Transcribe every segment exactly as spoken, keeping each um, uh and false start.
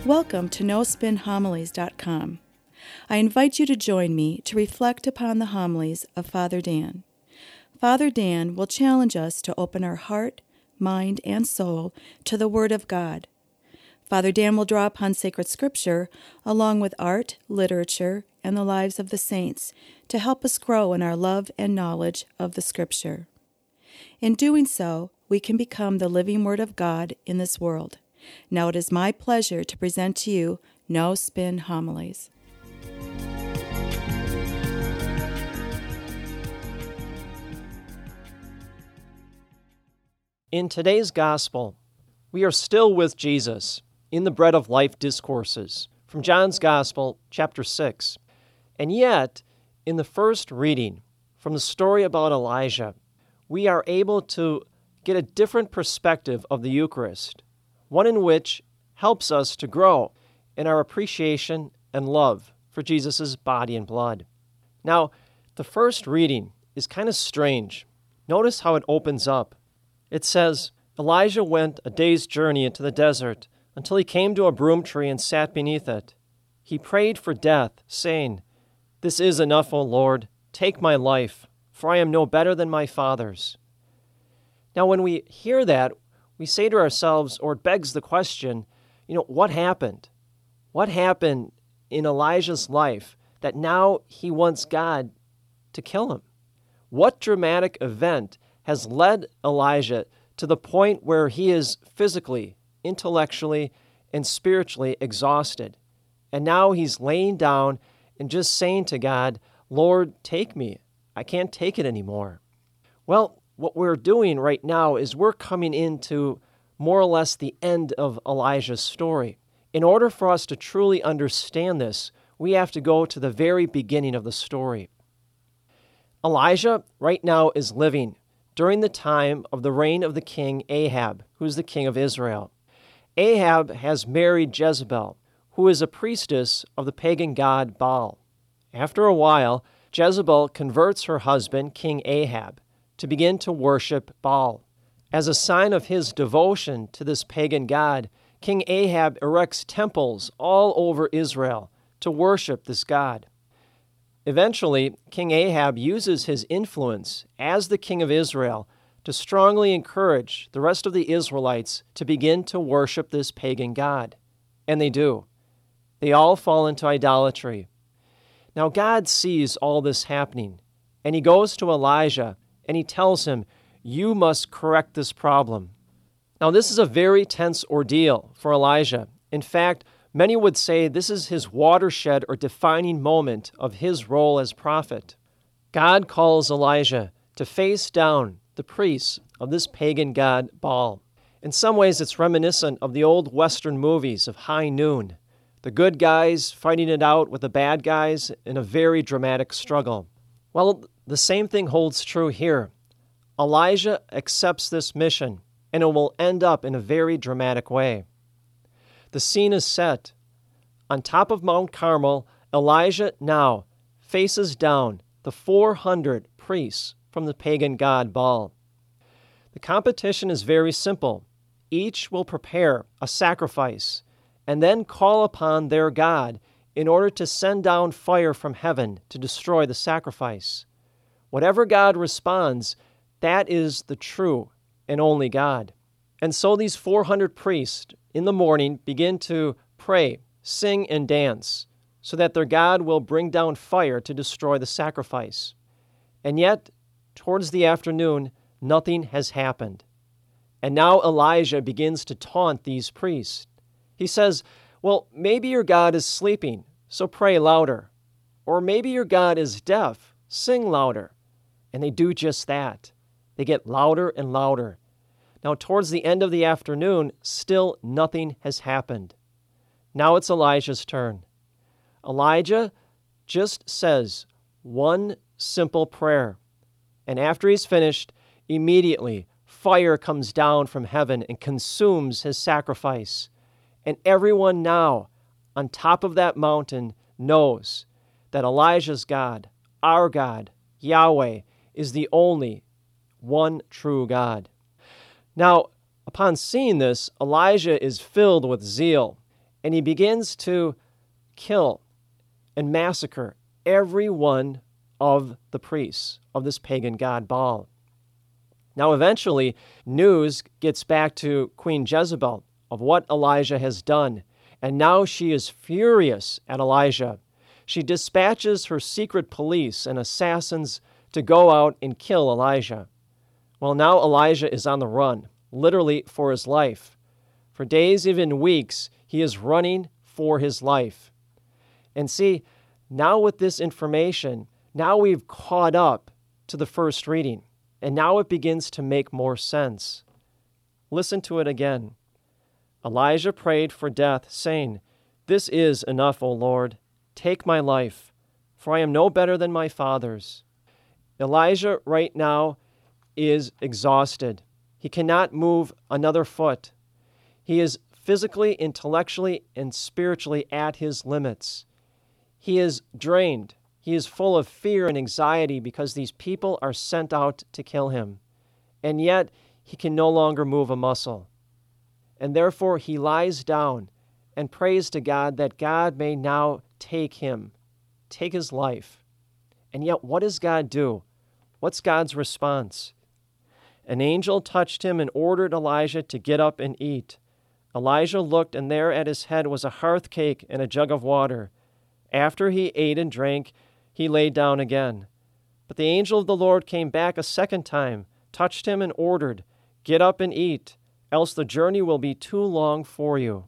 Welcome to no spin homilies dot com. I invite you to join me to reflect upon the homilies of Father Dan. Father Dan will challenge us to open our heart, mind, and soul to the Word of God. Father Dan will draw upon sacred scripture along with art, literature, and the lives of the saints to help us grow in our love and knowledge of the scripture. In doing so, we can become the living Word of God in this world. Now it is my pleasure to present to you No Spin Homilies. In today's Gospel, we are still with Jesus in the Bread of Life discourses from John's Gospel, chapter six. And yet, in the first reading from the story about Elijah, we are able to get a different perspective of the Eucharist, one in which helps us to grow in our appreciation and love for Jesus' body and blood. Now, the first reading is kind of strange. Notice how it opens up. It says, Elijah went a day's journey into the desert until he came to a broom tree and sat beneath it. He prayed for death, saying, "This is enough, O Lord. Take my life, for I am no better than my fathers." Now, when we hear that, we say to ourselves, or it begs the question, you know, what happened? What happened in Elijah's life that now he wants God to kill him? What dramatic event has led Elijah to the point where he is physically, intellectually, and spiritually exhausted? And now he's laying down and just saying to God, "Lord, take me. I can't take it anymore." Well, what we're doing right now is we're coming into more or less the end of Elijah's story. In order for us to truly understand this, we have to go to the very beginning of the story. Elijah right now is living during the time of the reign of the king Ahab, who's the king of Israel. Ahab has married Jezebel, who is a priestess of the pagan god Baal. After a while, Jezebel converts her husband, King Ahab, to begin to worship Baal. As a sign of his devotion to this pagan god, King Ahab erects temples all over Israel to worship this god. Eventually, King Ahab uses his influence as the king of Israel to strongly encourage the rest of the Israelites to begin to worship this pagan god. And they do. They all fall into idolatry. Now God sees all this happening, and he goes to Elijah and he tells him, "You must correct this problem." Now this is a very tense ordeal for Elijah. In fact, many would say this is his watershed or defining moment of his role as prophet. God calls Elijah to face down the priests of this pagan god Baal. In some ways, it's reminiscent of the old Western movies of High Noon, the good guys fighting it out with the bad guys in a very dramatic struggle. Well, the same thing holds true here. Elijah accepts this mission, and it will end up in a very dramatic way. The scene is set. On top of Mount Carmel, Elijah now faces down the four hundred priests from the pagan god Baal. The competition is very simple. Each will prepare a sacrifice and then call upon their god in order to send down fire from heaven to destroy the sacrifice. Whatever God responds, that is the true and only God. And so these four hundred priests in the morning begin to pray, sing, and dance so that their God will bring down fire to destroy the sacrifice. And yet, towards the afternoon, nothing has happened. And now Elijah begins to taunt these priests. He says, "Well, maybe your God is sleeping, so pray louder. Or maybe your God is deaf, sing louder." And they do just that. They get louder and louder. Now, towards the end of the afternoon, still nothing has happened. Now it's Elijah's turn. Elijah just says one simple prayer. And after he's finished, immediately fire comes down from heaven and consumes his sacrifice. And everyone now on top of that mountain knows that Elijah's God, our God, Yahweh, is the only one true God. Now, upon seeing this, Elijah is filled with zeal, and he begins to kill and massacre every one of the priests of this pagan god Baal. Now, eventually, news gets back to Queen Jezebel of what Elijah has done, and now she is furious at Elijah. She dispatches her secret police and assassins to go out and kill Elijah. Well, now Elijah is on the run, literally for his life. For days, even weeks, he is running for his life. And see, now with this information, now we've caught up to the first reading, and now it begins to make more sense. Listen to it again. Elijah prayed for death, saying, "This is enough, O Lord. Take my life, for I am no better than my fathers." Elijah right now is exhausted. He cannot move another foot. He is physically, intellectually, and spiritually at his limits. He is drained. He is full of fear and anxiety because these people are sent out to kill him. And yet, he can no longer move a muscle. And therefore, he lies down and prays to God that God may now take him, take his life. And yet, what does God do? What's God's response? An angel touched him and ordered Elijah to get up and eat. Elijah looked, and there at his head was a hearth cake and a jug of water. After he ate and drank, he lay down again. But the angel of the Lord came back a second time, touched him, and ordered, "Get up and eat, else the journey will be too long for you."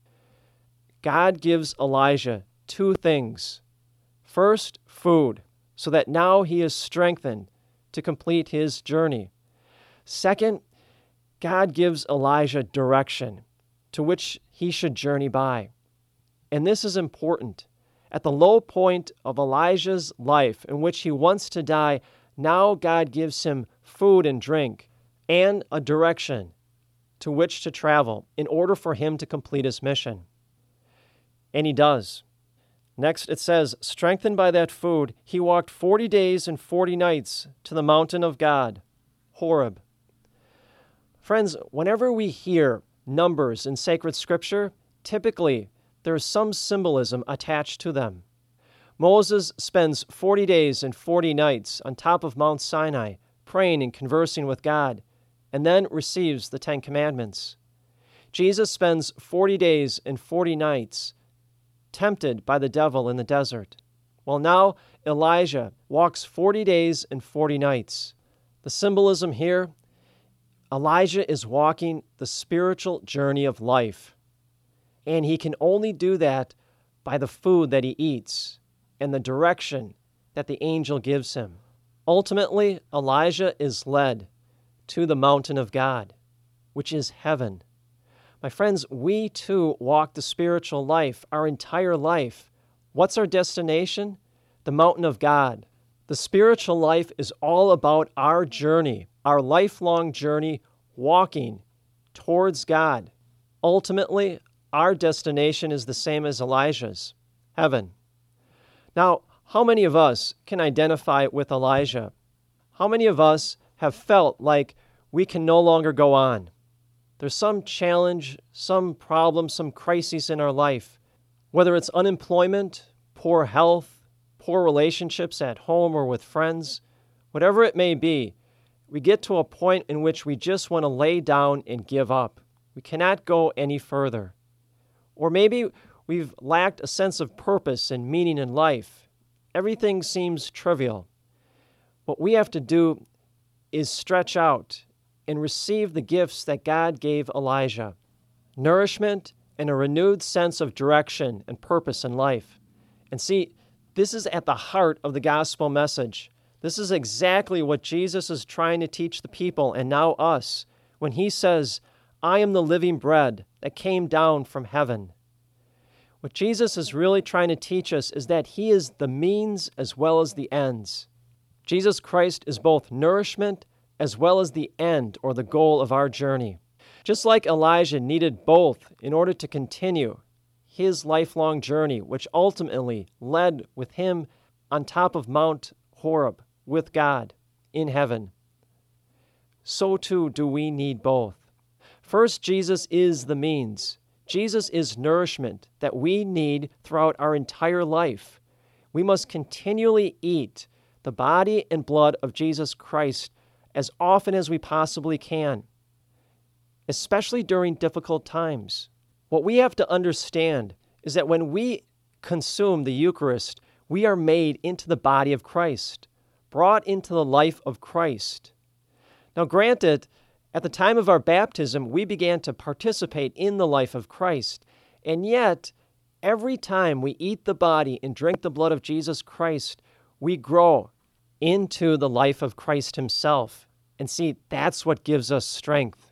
God gives Elijah two things. First, food, so that now he is strengthened to complete his journey. Second, God gives Elijah direction to which he should journey by. And this is important. At the low point of Elijah's life, in which he wants to die, now God gives him food and drink and a direction to which to travel in order for him to complete his mission. And he does. Next it says, strengthened by that food, he walked forty days and forty nights to the mountain of God, Horeb. Friends, whenever we hear numbers in sacred scripture, typically there is some symbolism attached to them. Moses spends forty days and forty nights on top of Mount Sinai, praying and conversing with God, and then receives the Ten Commandments. Jesus spends forty days and forty nights tempted by the devil in the desert. Well, now Elijah walks forty days and forty nights. The symbolism here, Elijah is walking the spiritual journey of life, and he can only do that by the food that he eats and the direction that the angel gives him. Ultimately, Elijah is led to the mountain of God, which is heaven. My friends, we too walk the spiritual life, our entire life. What's our destination? The mountain of God. The spiritual life is all about our journey, our lifelong journey walking towards God. Ultimately, our destination is the same as Elijah's, heaven. Now, how many of us can identify with Elijah? How many of us have felt like we can no longer go on? There's some challenge, some problem, some crisis in our life, whether it's unemployment, poor health, poor relationships at home or with friends, whatever it may be, we get to a point in which we just want to lay down and give up. We cannot go any further. Or maybe we've lacked a sense of purpose and meaning in life. Everything seems trivial. What we have to do is stretch out and receive the gifts that God gave Elijah, nourishment and a renewed sense of direction and purpose in life. And see, this is at the heart of the gospel message. This is exactly what Jesus is trying to teach the people and now us when he says, "I am the living bread that came down from heaven." What Jesus is really trying to teach us is that he is the means as well as the ends. Jesus Christ is both nourishment as well as the end or the goal of our journey. Just like Elijah needed both in order to continue his lifelong journey, which ultimately led with him on top of Mount Horeb with God in heaven, so too do we need both. First, Jesus is the means. Jesus is nourishment that we need throughout our entire life. We must continually eat the body and blood of Jesus Christ as often as we possibly can, especially during difficult times. What we have to understand is that when we consume the Eucharist, we are made into the body of Christ, brought into the life of Christ. Now, granted, at the time of our baptism, we began to participate in the life of Christ, and yet, every time we eat the body and drink the blood of Jesus Christ, we grow into the life of Christ himself. And see, that's what gives us strength.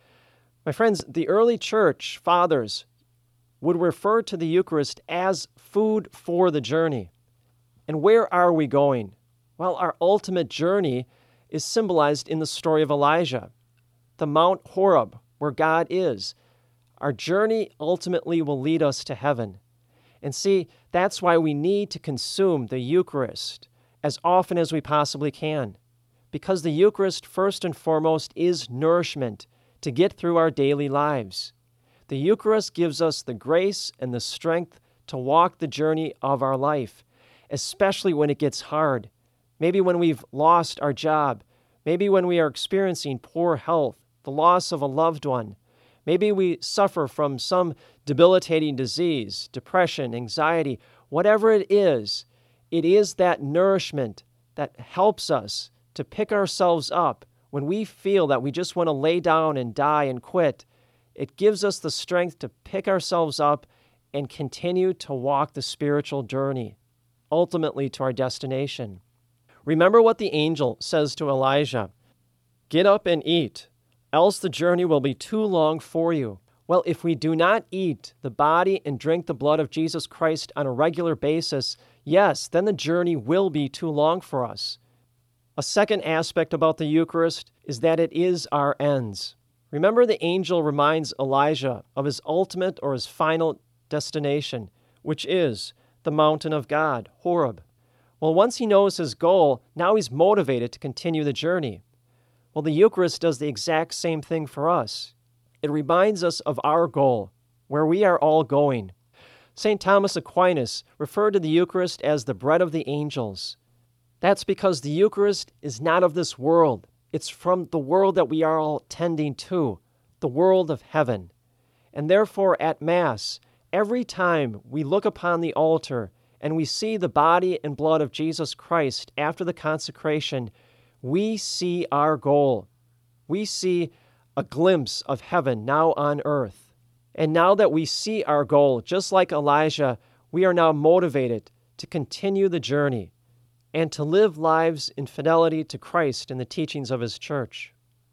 My friends, the early church fathers would refer to the Eucharist as food for the journey. And where are we going? Well, our ultimate journey is symbolized in the story of Elijah, the Mount Horeb, where God is. Our journey ultimately will lead us to heaven. And see, that's why we need to consume the Eucharist as often as we possibly can, because the Eucharist, first and foremost, is nourishment to get through our daily lives. The Eucharist gives us the grace and the strength to walk the journey of our life, especially when it gets hard. Maybe when we've lost our job, maybe when we are experiencing poor health, the loss of a loved one. Maybe we suffer from some debilitating disease, depression, anxiety, whatever it is. It is that nourishment that helps us to pick ourselves up when we feel that we just want to lay down and die and quit. It gives us the strength to pick ourselves up and continue to walk the spiritual journey, ultimately to our destination. Remember what the angel says to Elijah: "Get up and eat, else the journey will be too long for you." Well, if we do not eat the body and drink the blood of Jesus Christ on a regular basis, yes, then the journey will be too long for us. A second aspect about the Eucharist is that it is our ends. Remember, the angel reminds Elijah of his ultimate or his final destination, which is the mountain of God, Horeb. Well, once he knows his goal, now he's motivated to continue the journey. Well, the Eucharist does the exact same thing for us. It reminds us of our goal, where we are all going. Saint Thomas Aquinas referred to the Eucharist as the bread of the angels. That's because the Eucharist is not of this world. It's from the world that we are all tending to, the world of heaven. And therefore, at Mass, every time we look upon the altar and we see the body and blood of Jesus Christ after the consecration, we see our goal. We see a glimpse of heaven now on earth. And now that we see our goal, just like Elijah, we are now motivated to continue the journey and to live lives in fidelity to Christ and the teachings of his church.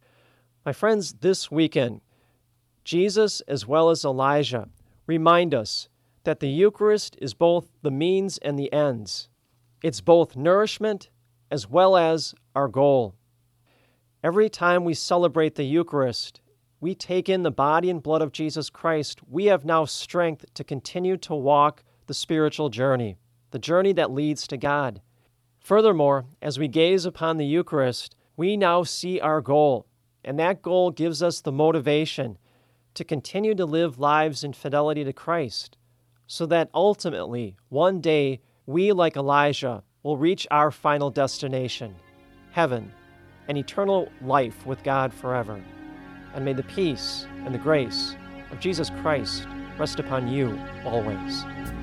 My friends, this weekend, Jesus as well as Elijah remind us that the Eucharist is both the means and the ends. It's both nourishment as well as our goal. Every time we celebrate the Eucharist, we take in the body and blood of Jesus Christ. We have now strength to continue to walk the spiritual journey, the journey that leads to God. Furthermore, as we gaze upon the Eucharist, we now see our goal, and that goal gives us the motivation to continue to live lives in fidelity to Christ, so that ultimately, one day, we, like Elijah, will reach our final destination, heaven, and eternal life with God forever. And may the peace and the grace of Jesus Christ rest upon you always.